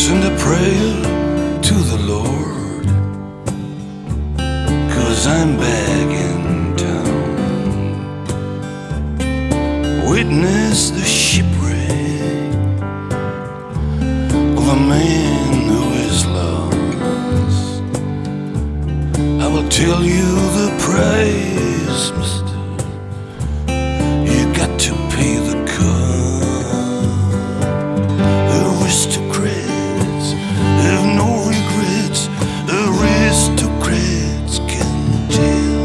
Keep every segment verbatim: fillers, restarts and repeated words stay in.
send a prayer to the Lord, 'cause I'm back in town. Witness the shipwreck of a man who is lost. I will tell you the price, mister. You got to pay the cost. Aristocrats have no regrets. Aristocrats can tell.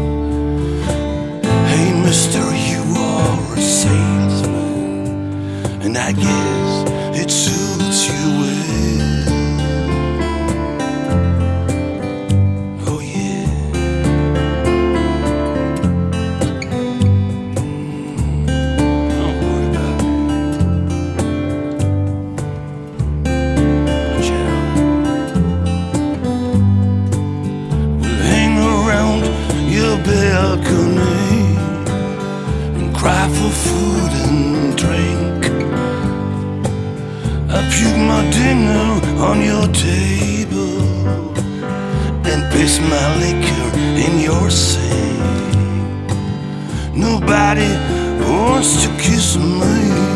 Hey, mister, you are a salesman, and I guess it suits you well. Oh yeah. Don't worry about it. Watch out. We'll hang around your balcony and cry for food and drink. I puke my dinner on your table and piss my liquor in your sink. Nobody wants to kiss me,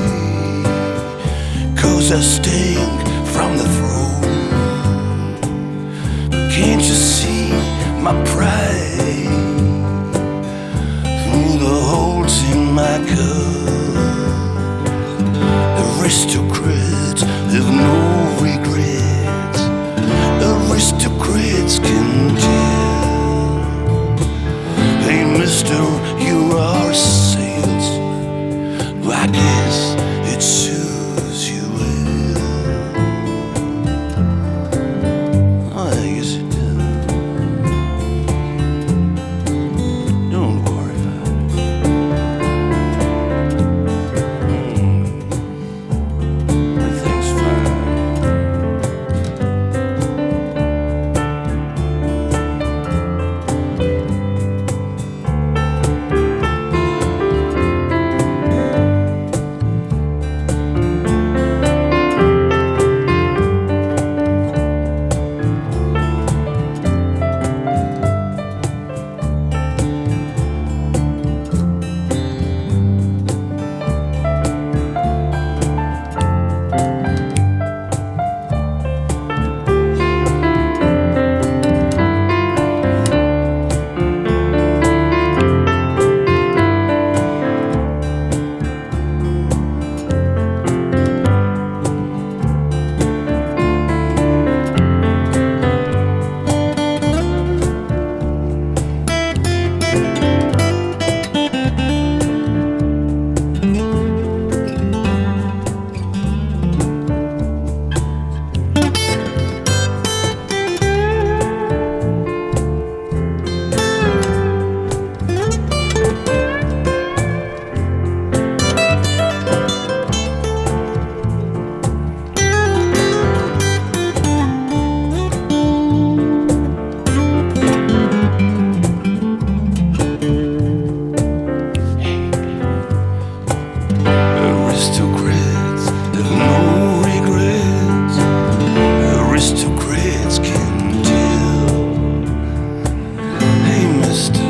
'cause I stink from the throat. Can't you see my pride through the holes in my coat? Aristocrats have no regrets. Aristocrats can tell. Hey, mister, you are sales. I guess it suits you well. Oh, I guess it does. Don't worry about it. Everything's fine. Aristocrats have no regrets. Aristocrats can tell. Hey, mister,